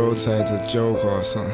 roadside's a joke or something.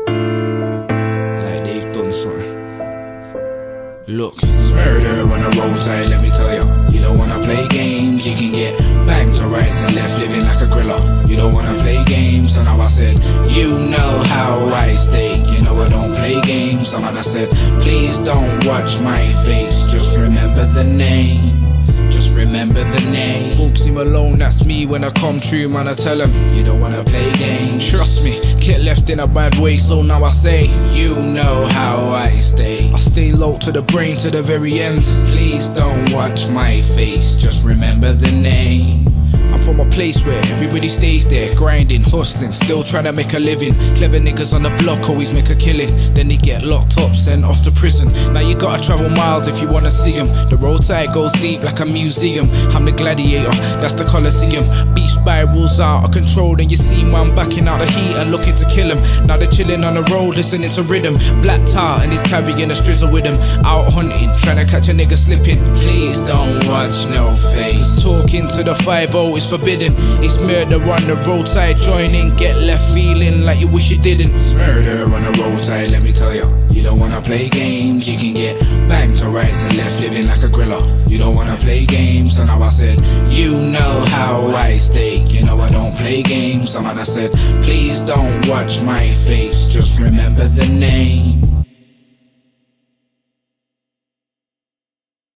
Like they've done something. Look, it's murder on the roadside, let me tell ya. You don't wanna play games, you can get banged to right and left living like a griller. You don't wanna play games, so now I said, you know how I stay. You know I don't play games, so man I said, please don't watch my face, just remember the name. Just remember the name. Booksy Malone, that's me when I come true, man. I tell him, you don't wanna play games. Trust me, get left in a bad way, so now I say, you know how I stay. I stay low to the brain to the very end. Please don't watch my face, just remember the name. I'm from a place where everybody stays there, grinding, hustling, still trying to make a living. Clever niggas on the block always make a killing, then they get locked up, sent off to prison. Now you gotta travel miles if you wanna see them. The roadside goes deep like a museum. I'm the gladiator, that's the Colosseum. Beat spirals out of control, then you see man backing out the heat and looking to kill him. Now they're chilling on the road, listening to rhythm. Black tar and he's carrying a strizzle with him. Out hunting, trying to catch a nigga slipping. Please don't watch no face. Talking to the 5-0 is forbidden. It's murder on the roadside, join in, get left feeling like you wish you didn't. It's murder on the roadside, let me tell ya. You don't wanna play games, you can get banged to right and left living like a griller. You don't wanna play games, so now I said, you know how I stay. You know I don't play games, so man I said, please don't watch my face, just remember the name.